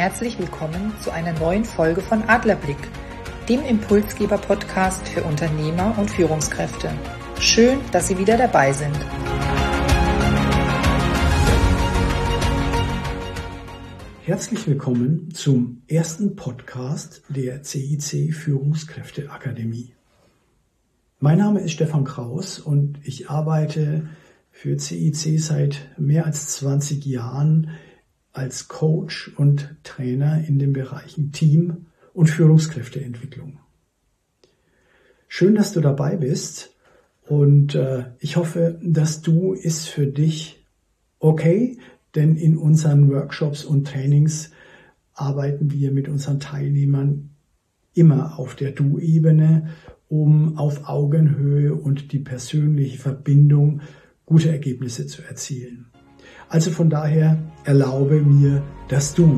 herzlich willkommen zu einer neuen Folge von Adlerblick, dem Impulsgeber-Podcast für Unternehmer und Führungskräfte. Schön, dass Sie wieder dabei sind. Herzlich willkommen zum ersten Podcast der CIC Führungskräfteakademie. Mein Name ist Stefan Kraus und ich arbeite für CIC seit mehr als 20 Jahren als Coach und Trainer in den Bereichen Team- und Führungskräfteentwicklung. Schön, dass du dabei bist und ich hoffe, dass du es für dich okay, denn in unseren Workshops und Trainings arbeiten wir mit unseren Teilnehmern immer auf der Du-Ebene, um auf Augenhöhe und die persönliche Verbindung gute Ergebnisse zu erzielen. Also von daher erlaube mir das Du.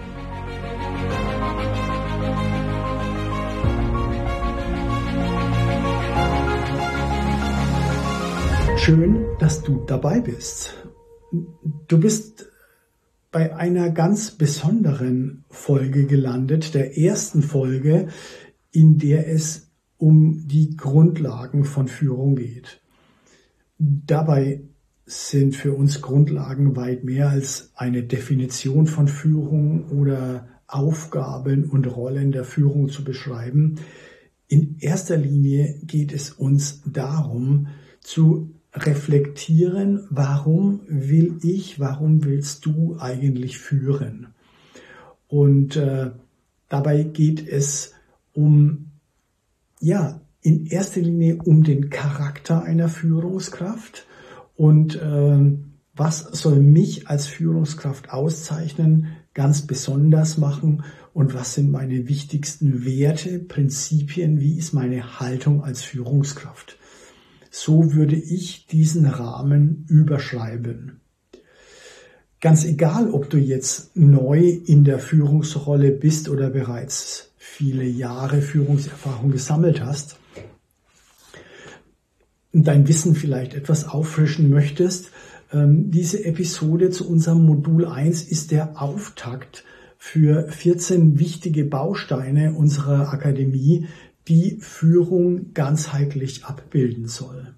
Schön, dass du dabei bist. Du bist bei einer ganz besonderen Folge gelandet, der ersten Folge, in der es um die Grundlagen von Führung geht. Dabei sind für uns Grundlagen weit mehr als eine Definition von Führung oder Aufgaben und Rollen der Führung zu beschreiben. In erster Linie geht es uns darum, zu reflektieren, warum willst du eigentlich führen? Und dabei geht es in erster Linie um den Charakter einer Führungskraft und was soll mich als Führungskraft auszeichnen, ganz besonders machen und was sind meine wichtigsten Werte, Prinzipien, wie ist meine Haltung als Führungskraft? So würde ich diesen Rahmen überschreiben. Ganz egal, ob du jetzt neu in der Führungsrolle bist oder bereits viele Jahre Führungserfahrung gesammelt hast und dein Wissen vielleicht etwas auffrischen möchtest, diese Episode zu unserem Modul 1 ist der Auftakt für 14 wichtige Bausteine unserer Akademie, die Führung ganzheitlich abbilden soll.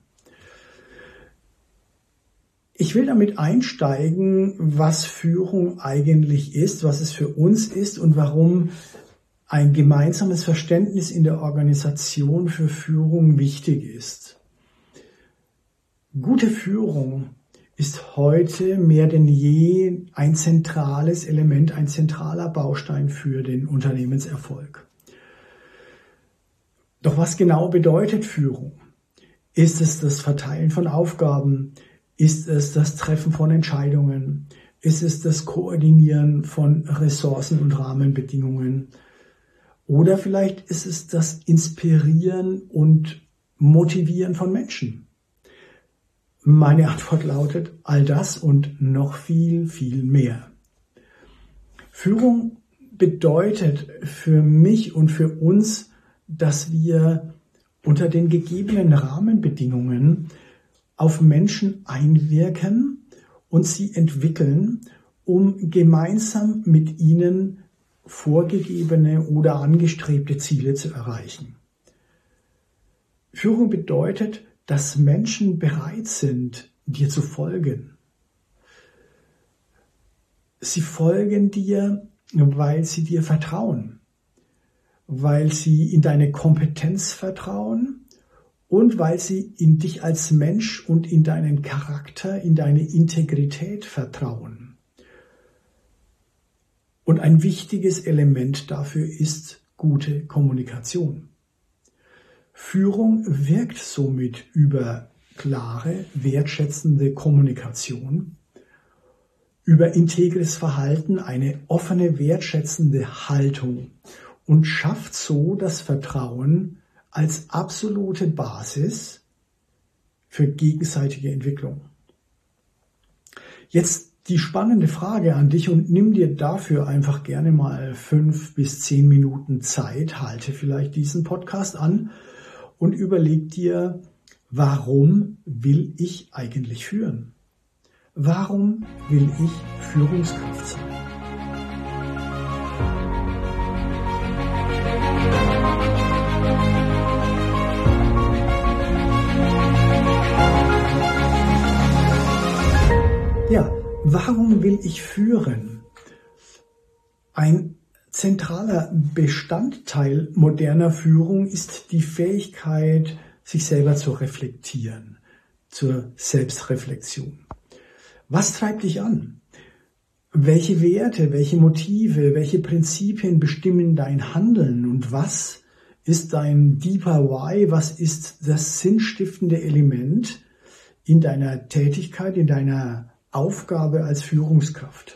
Ich will damit einsteigen, was Führung eigentlich ist, was es für uns ist und warum ein gemeinsames Verständnis in der Organisation für Führung wichtig ist. Gute Führung ist heute mehr denn je ein zentrales Element, ein zentraler Baustein für den Unternehmenserfolg. Doch was genau bedeutet Führung? Ist es das Verteilen von Aufgaben? Ist es das Treffen von Entscheidungen? Ist es das Koordinieren von Ressourcen und Rahmenbedingungen? Oder vielleicht ist es das Inspirieren und Motivieren von Menschen? Meine Antwort lautet all das und noch viel, viel mehr. Führung bedeutet für mich und für uns, dass wir unter den gegebenen Rahmenbedingungen auf Menschen einwirken und sie entwickeln, um gemeinsam mit ihnen vorgegebene oder angestrebte Ziele zu erreichen. Führung bedeutet, dass Menschen bereit sind, dir zu folgen. Sie folgen dir, weil sie dir vertrauen, weil sie in deine Kompetenz vertrauen und weil sie in dich als Mensch und in deinen Charakter, in deine Integrität vertrauen. Und ein wichtiges Element dafür ist gute Kommunikation. Führung wirkt somit über klare, wertschätzende Kommunikation, über integres Verhalten, eine offene, wertschätzende Haltung und schafft so das Vertrauen als absolute Basis für gegenseitige Entwicklung. Jetzt die spannende Frage an dich und nimm dir dafür einfach gerne mal 5 bis 10 Minuten Zeit, halte vielleicht diesen Podcast an und überleg dir, warum will ich eigentlich führen? Warum will ich Führungskraft sein? Ja, warum will ich führen? Ein zentraler Bestandteil moderner Führung ist die Fähigkeit, sich selber zu reflektieren, zur Selbstreflexion. Was treibt dich an? Welche Werte, welche Motive, welche Prinzipien bestimmen dein Handeln und was ist dein deeper Why, was ist das sinnstiftende Element in deiner Tätigkeit, in deiner Aufgabe als Führungskraft?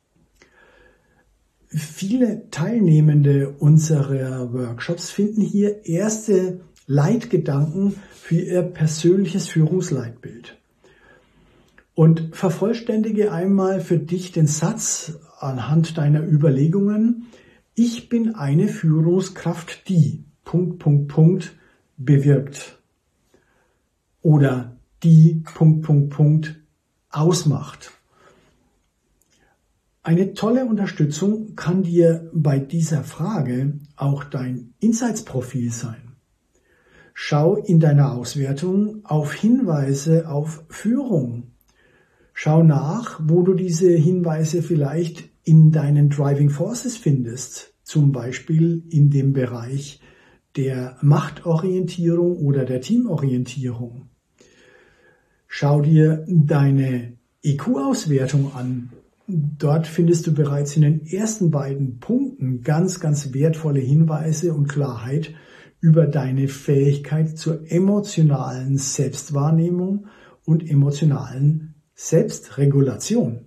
Viele Teilnehmende unserer Workshops finden hier erste Leitgedanken für ihr persönliches Führungsleitbild. Und vervollständige einmal für dich den Satz anhand deiner Überlegungen: Ich bin eine Führungskraft, die ... bewirkt oder die ... ausmacht. Eine tolle Unterstützung kann dir bei dieser Frage auch dein Insights-Profil sein. Schau in deiner Auswertung auf Hinweise auf Führung. Schau nach, wo du diese Hinweise vielleicht in deinen Driving Forces findest, zum Beispiel in dem Bereich der Machtorientierung oder der Teamorientierung. Schau dir deine EQ-Auswertung an. Dort findest du bereits in den ersten beiden Punkten ganz, ganz wertvolle Hinweise und Klarheit über deine Fähigkeit zur emotionalen Selbstwahrnehmung und emotionalen Selbstregulation.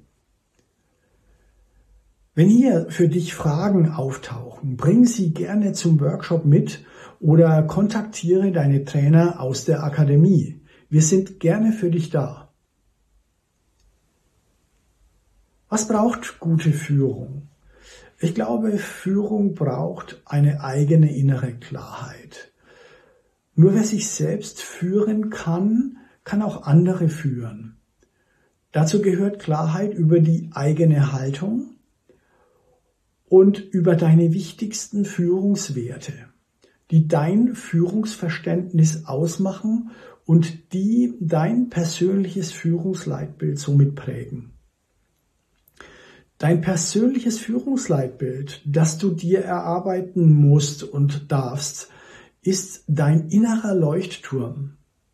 Wenn hier für dich Fragen auftauchen, bring sie gerne zum Workshop mit oder kontaktiere deine Trainer aus der Akademie. Wir sind gerne für dich da. Was braucht gute Führung? Ich glaube, Führung braucht eine eigene innere Klarheit. Nur wer sich selbst führen kann, kann auch andere führen. Dazu gehört Klarheit über die eigene Haltung und über deine wichtigsten Führungswerte, die dein Führungsverständnis ausmachen und die dein persönliches Führungsleitbild somit prägen. Dein persönliches Führungsleitbild, das du dir erarbeiten musst und darfst, ist dein innerer Leuchtturm.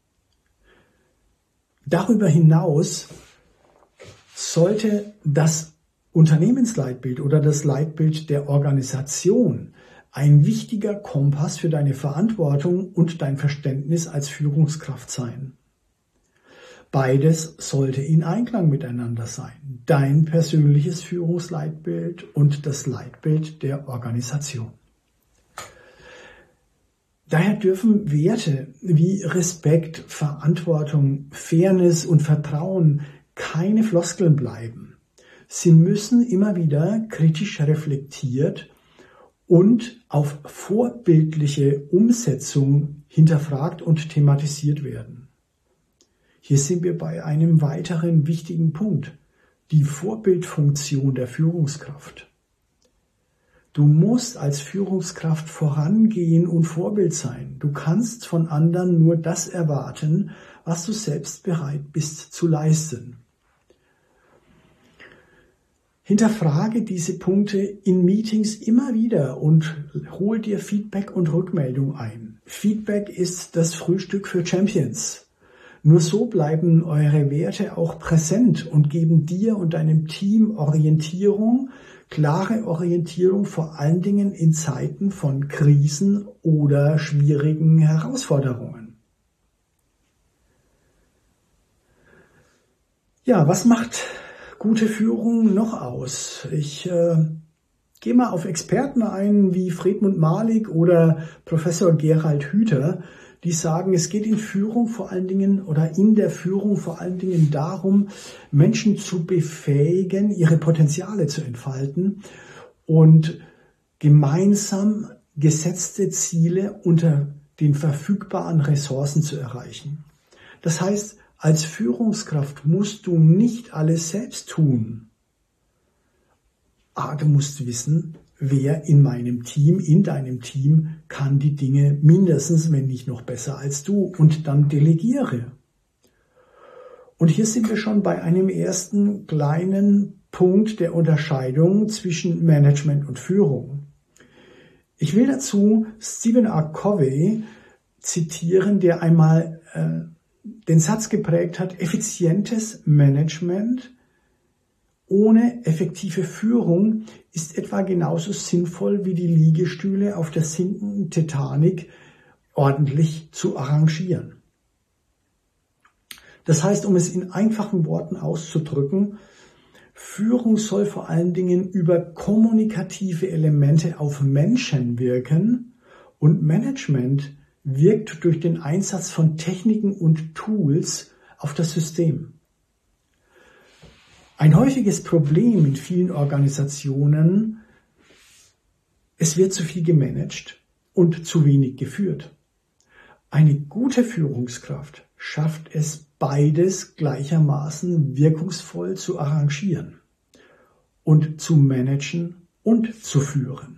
Darüber hinaus sollte das Unternehmensleitbild oder das Leitbild der Organisation ein wichtiger Kompass für deine Verantwortung und dein Verständnis als Führungskraft sein. Beides sollte in Einklang miteinander sein. Dein persönliches Führungsleitbild und das Leitbild der Organisation. Daher dürfen Werte wie Respekt, Verantwortung, Fairness und Vertrauen keine Floskeln bleiben. Sie müssen immer wieder kritisch reflektiert und auf vorbildliche Umsetzung hinterfragt und thematisiert werden. Hier sind wir bei einem weiteren wichtigen Punkt, die Vorbildfunktion der Führungskraft. Du musst als Führungskraft vorangehen und Vorbild sein. Du kannst von anderen nur das erwarten, was du selbst bereit bist zu leisten. Hinterfrage diese Punkte in Meetings immer wieder und hol dir Feedback und Rückmeldung ein. Feedback ist das Frühstück für Champions. Nur so bleiben eure Werte auch präsent und geben dir und deinem Team Orientierung, klare Orientierung, vor allen Dingen in Zeiten von Krisen oder schwierigen Herausforderungen. Ja, was macht gute Führung noch aus? Ich gehe mal auf Experten ein wie Friedmund Malik oder Professor Gerald Hüther, die sagen, es geht in Führung vor allen Dingen oder in der Führung vor allen Dingen darum, Menschen zu befähigen, ihre Potenziale zu entfalten und gemeinsam gesetzte Ziele unter den verfügbaren Ressourcen zu erreichen. Das heißt, als Führungskraft musst du nicht alles selbst tun. Du musst wissen, wer in meinem Team, in deinem Team, kann die Dinge mindestens, wenn nicht noch besser als du, und dann delegiere. Und hier sind wir schon bei einem ersten kleinen Punkt der Unterscheidung zwischen Management und Führung. Ich will dazu Stephen R. Covey zitieren, der einmal den Satz geprägt hat: Effizientes Management ohne effektive Führung ist etwa genauso sinnvoll wie die Liegestühle auf der sinkenden Titanic ordentlich zu arrangieren. Das heißt, um es in einfachen Worten auszudrücken, Führung soll vor allen Dingen über kommunikative Elemente auf Menschen wirken und Management wirkt durch den Einsatz von Techniken und Tools auf das System. Ein häufiges Problem in vielen Organisationen: es wird zu viel gemanagt und zu wenig geführt. Eine gute Führungskraft schafft es, beides gleichermaßen wirkungsvoll zu arrangieren und zu managen und zu führen.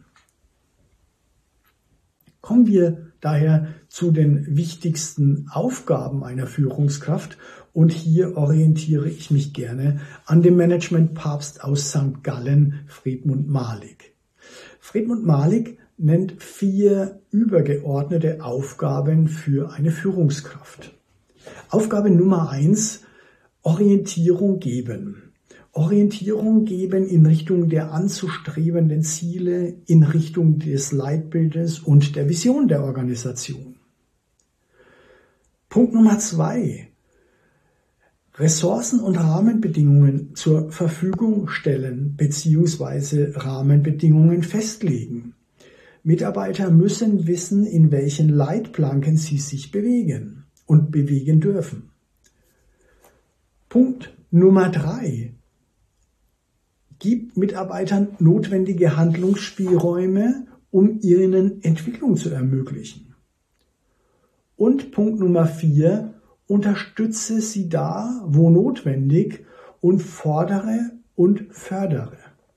Kommen wir daher zu den wichtigsten Aufgaben einer Führungskraft, und hier orientiere ich mich gerne an dem Managementpapst aus St. Gallen, Fredmund Malik. Fredmund Malik nennt 4 übergeordnete Aufgaben für eine Führungskraft. Aufgabe Nummer 1: Orientierung geben. Orientierung geben in Richtung der anzustrebenden Ziele, in Richtung des Leitbildes und der Vision der Organisation. Punkt Nummer 2: Ressourcen und Rahmenbedingungen zur Verfügung stellen bzw. Rahmenbedingungen festlegen. Mitarbeiter müssen wissen, in welchen Leitplanken sie sich bewegen und bewegen dürfen. Punkt Nummer 3: Gibt Mitarbeitern notwendige Handlungsspielräume, um ihnen Entwicklung zu ermöglichen. Und Punkt Nummer 4: Unterstütze sie da, wo notwendig, und fordere und fördere.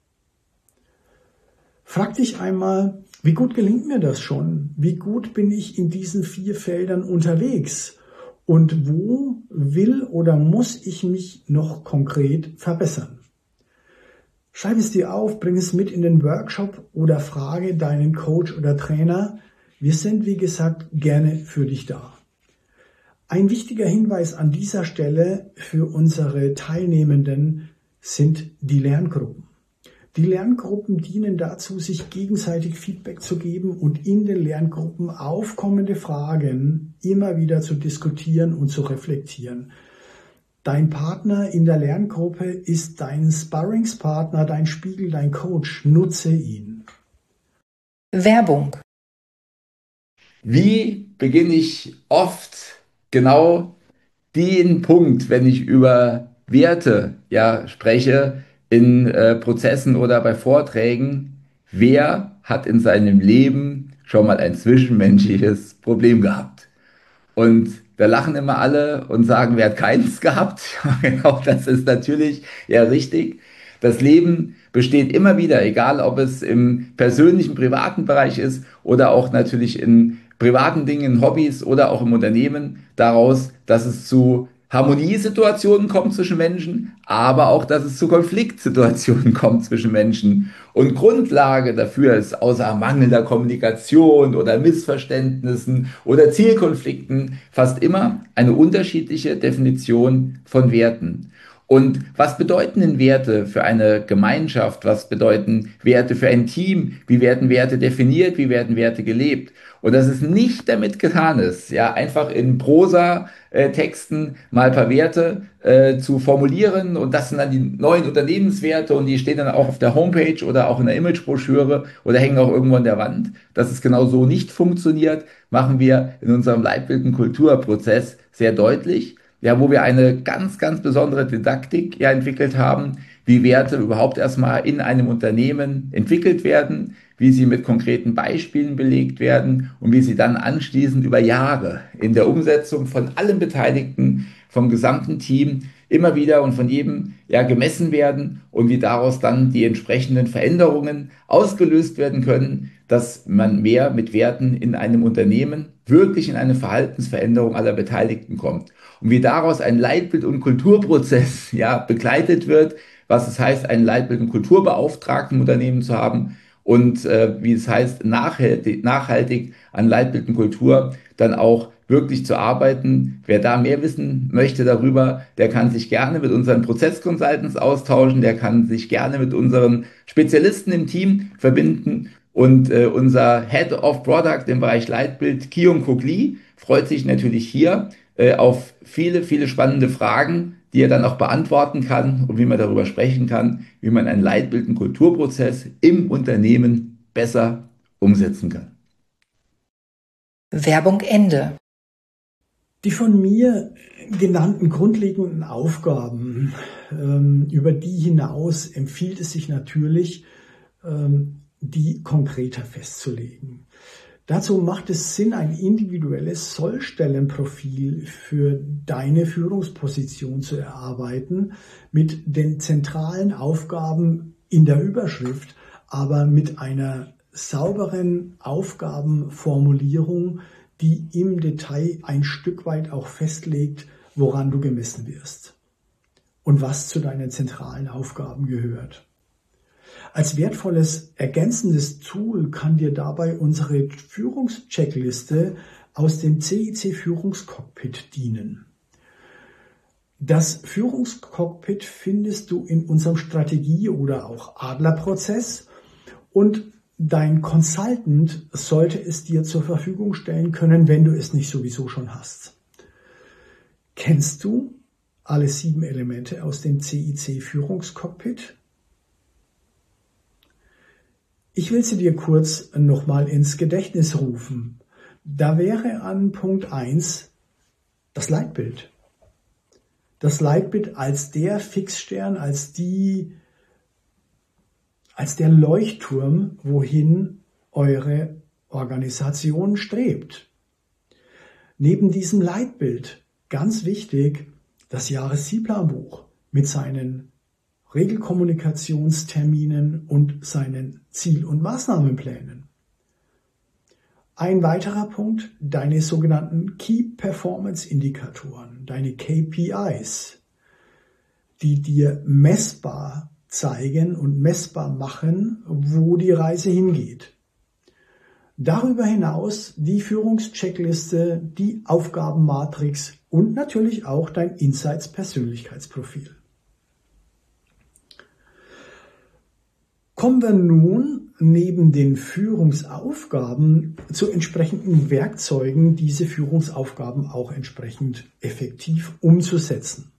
Frag dich einmal, wie gut gelingt mir das schon? Wie gut bin ich in diesen 4 Feldern unterwegs? Und wo will oder muss ich mich noch konkret verbessern? Schreib es dir auf, bring es mit in den Workshop oder frage deinen Coach oder Trainer. Wir sind, wie gesagt, gerne für dich da. Ein wichtiger Hinweis an dieser Stelle für unsere Teilnehmenden sind die Lerngruppen. Die Lerngruppen dienen dazu, sich gegenseitig Feedback zu geben und in den Lerngruppen aufkommende Fragen immer wieder zu diskutieren und zu reflektieren. Dein Partner in der Lerngruppe ist dein Sparringspartner, dein Spiegel, dein Coach. Nutze ihn. Werbung. Wie beginne ich oft genau den Punkt, wenn ich über Werte spreche, in Prozessen oder bei Vorträgen: Wer hat in seinem Leben schon mal ein zwischenmenschliches Problem gehabt? Und da lachen immer alle und sagen, wer hat keins gehabt? Genau, das ist natürlich richtig. Das Leben besteht immer wieder, egal ob es im persönlichen, privaten Bereich ist oder auch natürlich in privaten Dingen, Hobbys oder auch im Unternehmen, daraus, dass es zu Harmoniesituationen kommt zwischen Menschen, aber auch, dass es zu Konfliktsituationen kommt zwischen Menschen. Und Grundlage dafür ist, außer mangelnder Kommunikation oder Missverständnissen oder Zielkonflikten, fast immer eine unterschiedliche Definition von Werten. Und was bedeuten denn Werte für eine Gemeinschaft? Was bedeuten Werte für ein Team? Wie werden Werte definiert? Wie werden Werte gelebt? Und dass es nicht damit getan ist, einfach in Prosa-Texten mal ein paar Werte zu formulieren, und das sind dann die neuen Unternehmenswerte und die stehen dann auch auf der Homepage oder auch in der Imagebroschüre oder hängen auch irgendwo an der Wand. Dass es genau so nicht funktioniert, machen wir in unserem Leitbild- und Kulturprozess sehr deutlich. Wo wir eine ganz, ganz besondere Didaktik entwickelt haben, wie Werte überhaupt erstmal in einem Unternehmen entwickelt werden, wie sie mit konkreten Beispielen belegt werden und wie sie dann anschließend über Jahre in der Umsetzung von allen Beteiligten, vom gesamten Team immer wieder und von jedem gemessen werden und wie daraus dann die entsprechenden Veränderungen ausgelöst werden können, dass man mehr mit Werten in einem Unternehmen wirklich in eine Verhaltensveränderung aller Beteiligten kommt und wie daraus ein Leitbild- und Kulturprozess begleitet wird, was es heißt, einen Leitbild- und Kulturbeauftragten im Unternehmen zu haben und wie es heißt, nachhaltig an Leitbild und Kultur dann auch wirklich zu arbeiten. Wer da mehr wissen möchte darüber, der kann sich gerne mit unseren Prozess-Consultants austauschen, der kann sich gerne mit unseren Spezialisten im Team verbinden. Und unser Head of Product im Bereich Leitbild, Kyung-Kook Lee, freut sich natürlich hier auf viele, viele spannende Fragen, die er dann auch beantworten kann und wie man darüber sprechen kann, wie man einen Leitbild- und Kulturprozess im Unternehmen besser umsetzen kann. Werbung Ende. Die von mir genannten grundlegenden Aufgaben, über die hinaus empfiehlt es sich natürlich, die konkreter festzulegen. Dazu macht es Sinn, ein individuelles Sollstellenprofil für deine Führungsposition zu erarbeiten, mit den zentralen Aufgaben in der Überschrift, aber mit einer sauberen Aufgabenformulierung, die im Detail ein Stück weit auch festlegt, woran du gemessen wirst und was zu deinen zentralen Aufgaben gehört. Als wertvolles ergänzendes Tool kann dir dabei unsere Führungscheckliste aus dem CIC Führungscockpit dienen. Das Führungscockpit findest du in unserem Strategie- oder auch Adlerprozess und dein Consultant sollte es dir zur Verfügung stellen können, wenn du es nicht sowieso schon hast. Kennst du alle 7 Elemente aus dem CIC Führungscockpit? Ich will sie dir kurz nochmal ins Gedächtnis rufen. Da wäre an Punkt 1 das Leitbild. Das Leitbild als der Fixstern, als der Leuchtturm, wohin eure Organisation strebt. Neben diesem Leitbild, ganz wichtig, das Jahreszielplanbuch mit seinen Regelkommunikationsterminen und seinen Ziel- und Maßnahmenplänen. Ein weiterer Punkt, deine sogenannten Key Performance Indikatoren, deine KPIs, die dir messbar zeigen und messbar machen, wo die Reise hingeht. Darüber hinaus die Führungscheckliste, die Aufgabenmatrix und natürlich auch dein Insights-Persönlichkeitsprofil. Kommen wir nun neben den Führungsaufgaben zu entsprechenden Werkzeugen, diese Führungsaufgaben auch entsprechend effektiv umzusetzen.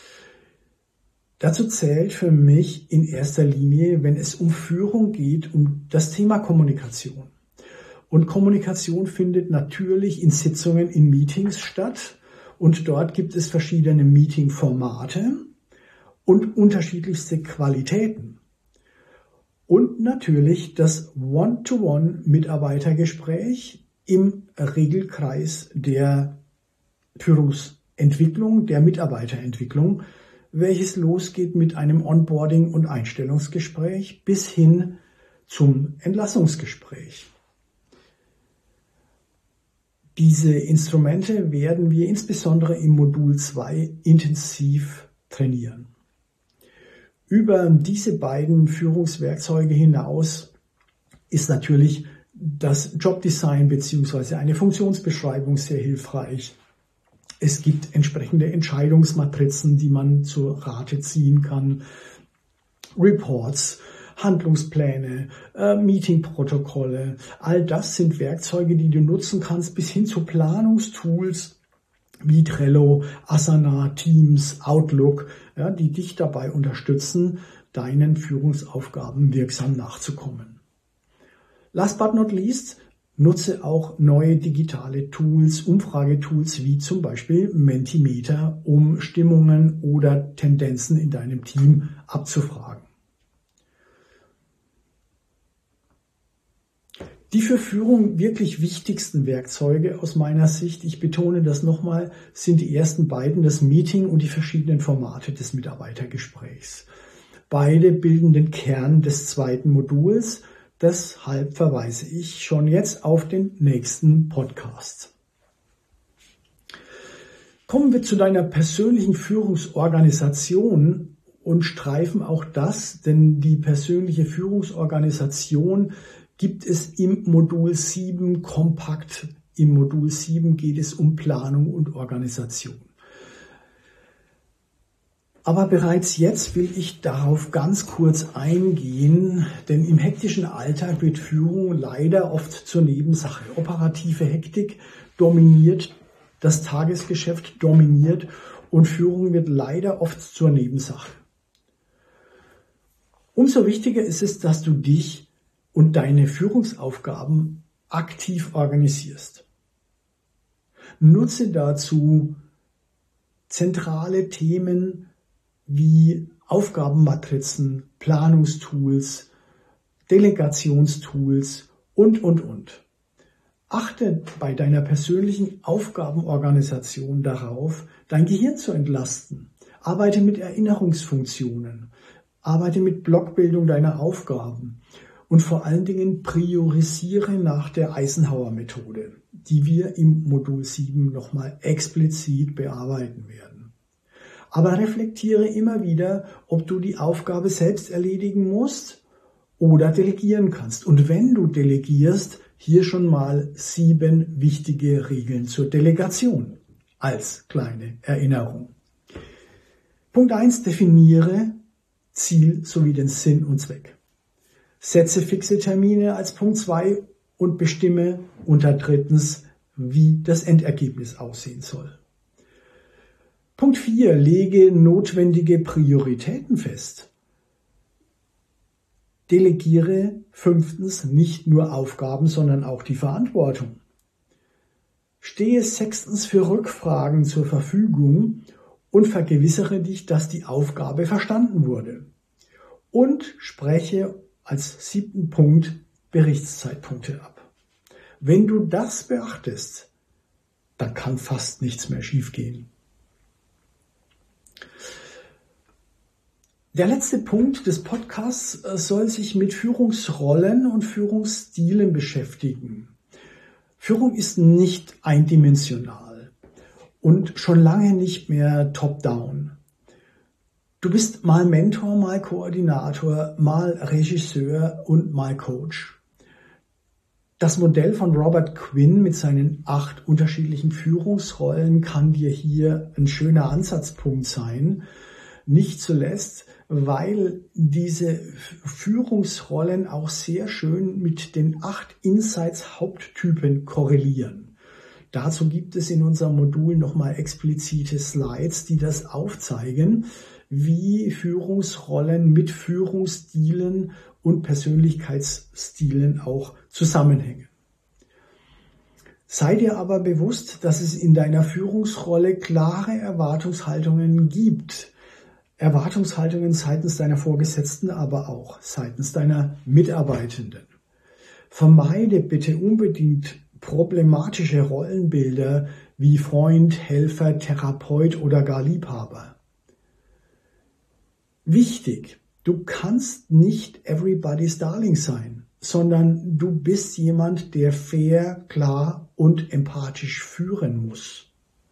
Dazu zählt für mich in erster Linie, wenn es um Führung geht, um das Thema Kommunikation. Und Kommunikation findet natürlich in Sitzungen, in Meetings statt. Und dort gibt es verschiedene Meeting-Formate und unterschiedlichste Qualitäten. Und natürlich das One-to-One-Mitarbeitergespräch im Regelkreis der Führungsentwicklung, der Mitarbeiterentwicklung, welches losgeht mit einem Onboarding- und Einstellungsgespräch bis hin zum Entlassungsgespräch. Diese Instrumente werden wir insbesondere im Modul 2 intensiv trainieren. Über diese beiden Führungswerkzeuge hinaus ist natürlich das Jobdesign bzw. eine Funktionsbeschreibung sehr hilfreich. Es gibt entsprechende Entscheidungsmatrizen, die man zur Rate ziehen kann, Reports, Handlungspläne, Meetingprotokolle. All das sind Werkzeuge, die du nutzen kannst, bis hin zu Planungstools wie Trello, Asana, Teams, Outlook, die dich dabei unterstützen, deinen Führungsaufgaben wirksam nachzukommen. Last but not least, nutze auch neue digitale Tools, Umfragetools wie zum Beispiel Mentimeter, um Stimmungen oder Tendenzen in deinem Team abzufragen. Die für Führung wirklich wichtigsten Werkzeuge aus meiner Sicht, ich betone das nochmal, sind die ersten beiden, das Meeting und die verschiedenen Formate des Mitarbeitergesprächs. Beide bilden den Kern des zweiten Moduls, deshalb verweise ich schon jetzt auf den nächsten Podcast. Kommen wir zu deiner persönlichen Führungsorganisation und streifen auch das, denn die persönliche Führungsorganisation gibt es im Modul 7 kompakt. Im Modul 7 geht es um Planung und Organisation. Aber bereits jetzt will ich darauf ganz kurz eingehen, denn im hektischen Alltag wird Führung leider oft zur Nebensache. Operative Hektik dominiert, das Tagesgeschäft dominiert und Führung wird leider oft zur Nebensache. Umso wichtiger ist es, dass du dich und deine Führungsaufgaben aktiv organisierst. Nutze dazu zentrale Themen wie Aufgabenmatrizen, Planungstools, Delegationstools und. Achte bei deiner persönlichen Aufgabenorganisation darauf, dein Gehirn zu entlasten. Arbeite mit Erinnerungsfunktionen, arbeite mit Blockbildung deiner Aufgaben und vor allen Dingen priorisiere nach der Eisenhower-Methode, die wir im Modul 7 nochmal explizit bearbeiten werden. Aber reflektiere immer wieder, ob du die Aufgabe selbst erledigen musst oder delegieren kannst. Und wenn du delegierst, hier schon mal 7 wichtige Regeln zur Delegation als kleine Erinnerung. Punkt 1, definiere Ziel sowie den Sinn und Zweck. Setze fixe Termine als Punkt 2 und bestimme unter drittens, wie das Endergebnis aussehen soll. Punkt 4, lege notwendige Prioritäten fest. Delegiere 5. nicht nur Aufgaben, sondern auch die Verantwortung. Stehe 6. für Rückfragen zur Verfügung und vergewissere dich, dass die Aufgabe verstanden wurde. Und spreche als 7. Punkt Berichtszeitpunkte ab. Wenn du das beachtest, dann kann fast nichts mehr schiefgehen. Der letzte Punkt des Podcasts soll sich mit Führungsrollen und Führungsstilen beschäftigen. Führung ist nicht eindimensional und schon lange nicht mehr top-down. Du bist mal Mentor, mal Koordinator, mal Regisseur und mal Coach. Das Modell von Robert Quinn mit seinen 8 unterschiedlichen Führungsrollen kann dir hier ein schöner Ansatzpunkt sein. Nicht zuletzt, weil diese Führungsrollen auch sehr schön mit den 8 Insights-Haupttypen korrelieren. Dazu gibt es in unserem Modul nochmal explizite Slides, die das aufzeigen, wie Führungsrollen mit Führungsstilen und Persönlichkeitsstilen auch zusammenhängen. Sei dir aber bewusst, dass es in deiner Führungsrolle klare Erwartungshaltungen gibt. Erwartungshaltungen seitens deiner Vorgesetzten, aber auch seitens deiner Mitarbeitenden. Vermeide bitte unbedingt problematische Rollenbilder wie Freund, Helfer, Therapeut oder gar Liebhaber. Wichtig, du kannst nicht everybody's darling sein, sondern du bist jemand, der fair, klar und empathisch führen muss.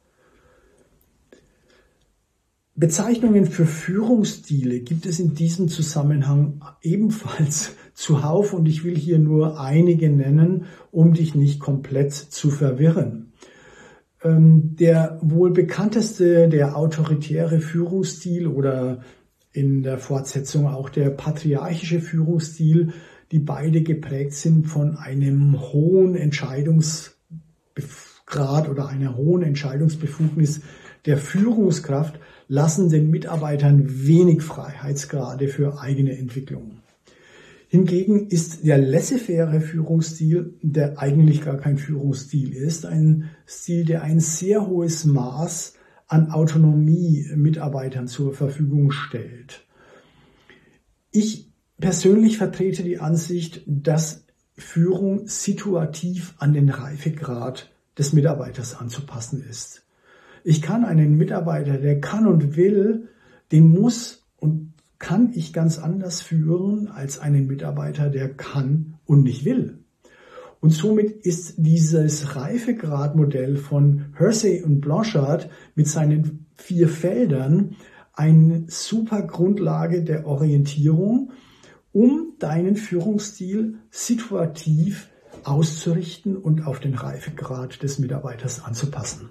Bezeichnungen für Führungsstile gibt es in diesem Zusammenhang ebenfalls zuhauf und ich will hier nur einige nennen, um dich nicht komplett zu verwirren. Der wohl bekannteste, der autoritäre Führungsstil oder in der Fortsetzung auch der patriarchische Führungsstil, die beide geprägt sind von einem hohen Entscheidungsgrad oder einer hohen Entscheidungsbefugnis der Führungskraft, lassen den Mitarbeitern wenig Freiheitsgrade für eigene Entwicklung. Hingegen ist der laissez-faire Führungsstil, der eigentlich gar kein Führungsstil ist, ein Stil, der ein sehr hohes Maß an Autonomie Mitarbeitern zur Verfügung stellt. Ich persönlich vertrete die Ansicht, dass Führung situativ an den Reifegrad des Mitarbeiters anzupassen ist. Ich kann einen Mitarbeiter, der kann und will, den muss und kann ich ganz anders führen als einen Mitarbeiter, der kann und nicht will. Und somit ist dieses Reifegradmodell von Hersey und Blanchard mit seinen 4 Feldern eine super Grundlage der Orientierung, um deinen Führungsstil situativ auszurichten und auf den Reifegrad des Mitarbeiters anzupassen.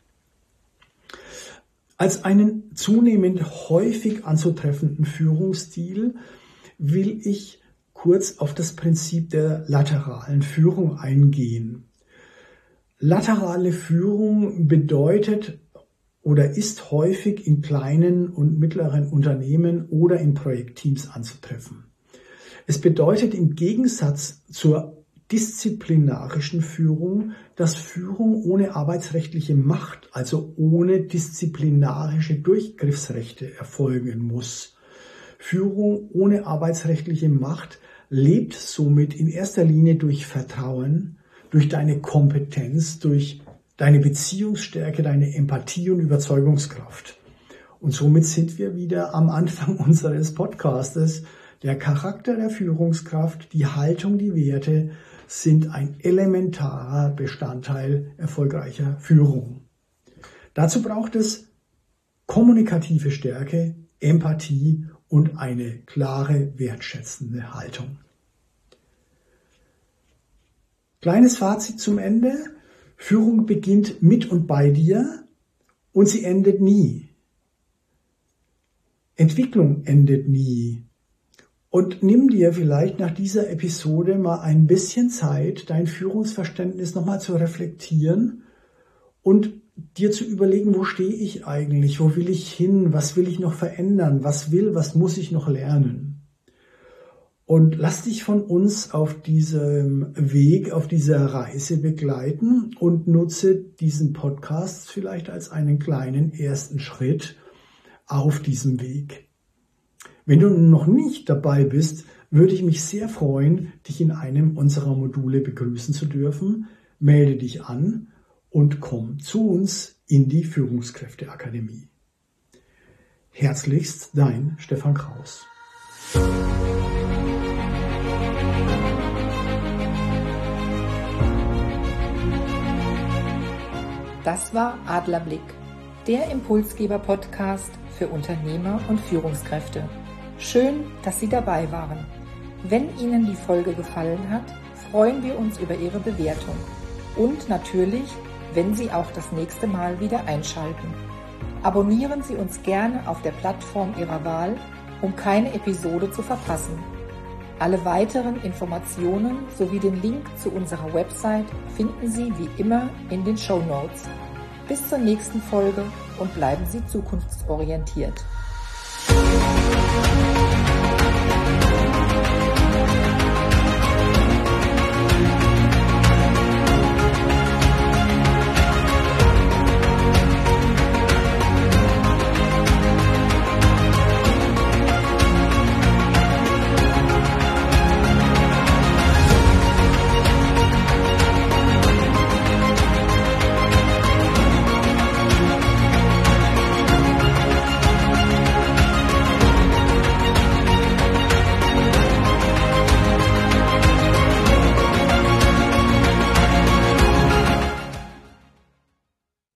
Als einen zunehmend häufig anzutreffenden Führungsstil will ich kurz auf das Prinzip der lateralen Führung eingehen. Laterale Führung bedeutet oder ist häufig in kleinen und mittleren Unternehmen oder in Projektteams anzutreffen. Es bedeutet im Gegensatz zur disziplinarischen Führung, dass Führung ohne arbeitsrechtliche Macht, also ohne disziplinarische Durchgriffsrechte erfolgen muss. Führung ohne arbeitsrechtliche Macht lebt somit in erster Linie durch Vertrauen, durch deine Kompetenz, durch deine Beziehungsstärke, deine Empathie und Überzeugungskraft. Und somit sind wir wieder am Anfang unseres Podcastes. Der Charakter der Führungskraft, die Haltung, die Werte sind ein elementarer Bestandteil erfolgreicher Führung. Dazu braucht es kommunikative Stärke, Empathie und eine klare, wertschätzende Haltung. Kleines Fazit zum Ende. Führung beginnt mit und bei dir und sie endet nie. Entwicklung endet nie. Und nimm dir vielleicht nach dieser Episode mal ein bisschen Zeit, dein Führungsverständnis nochmal zu reflektieren und dir zu überlegen, wo stehe ich eigentlich, wo will ich hin, was will ich noch verändern, was muss ich noch lernen. Und lass dich von uns auf diesem Weg, auf dieser Reise begleiten und nutze diesen Podcast vielleicht als einen kleinen ersten Schritt auf diesem Weg. Wenn du noch nicht dabei bist, würde ich mich sehr freuen, dich in einem unserer Module begrüßen zu dürfen. Melde dich an und komm zu uns in die Führungskräfteakademie. Herzlichst dein Stefan Kraus. Das war Adlerblick, der Impulsgeber-Podcast für Unternehmer und Führungskräfte. Schön, dass Sie dabei waren. Wenn Ihnen die Folge gefallen hat, freuen wir uns über Ihre Bewertung. Und natürlich, wenn Sie auch das nächste Mal wieder einschalten. Abonnieren Sie uns gerne auf der Plattform Ihrer Wahl, um keine Episode zu verpassen. Alle weiteren Informationen sowie den Link zu unserer Website finden Sie wie immer in den Shownotes. Bis zur nächsten Folge und bleiben Sie zukunftsorientiert.